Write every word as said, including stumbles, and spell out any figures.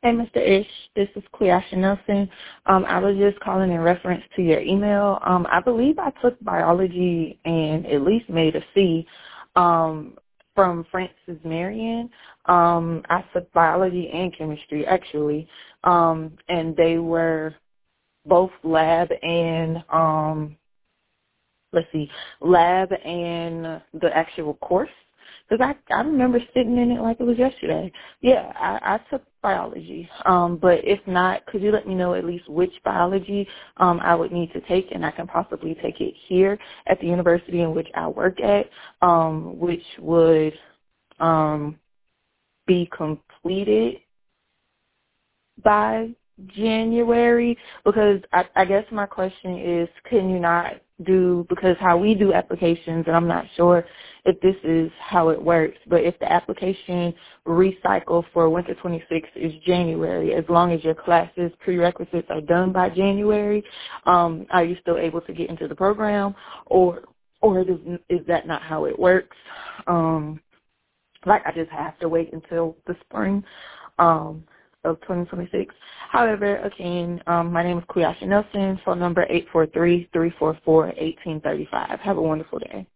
Hey, Mister Ish, this is Cleasha Nelson. Um, I was just calling in reference to your email. Um, I believe I took biology and at least made a C um, from Francis Marion. Um, I took biology and chemistry, actually, um, and they were both lab and, um, let's see, lab and the actual course. Because I, I remember sitting in it like it was yesterday. Yeah, I, I took biology. Um, but if not, could you let me know at least which biology um, I would need to take, and I can possibly take it here at the university in which I work at, um, which would um, be completed by January, because I, I guess my question is, can you not do, because how we do applications, and I'm not sure if this is how it works, but if the application recycle for Winter twenty-six is January, as long as your classes prerequisites are done by January, um, are you still able to get into the program, or or is, is that not how it works? Um, like I just have to wait until the spring um, of twenty twenty-six. However, again, um, my name is Cleasha Nelson, phone number eight four three, three four four, one eight three five. Have a wonderful day.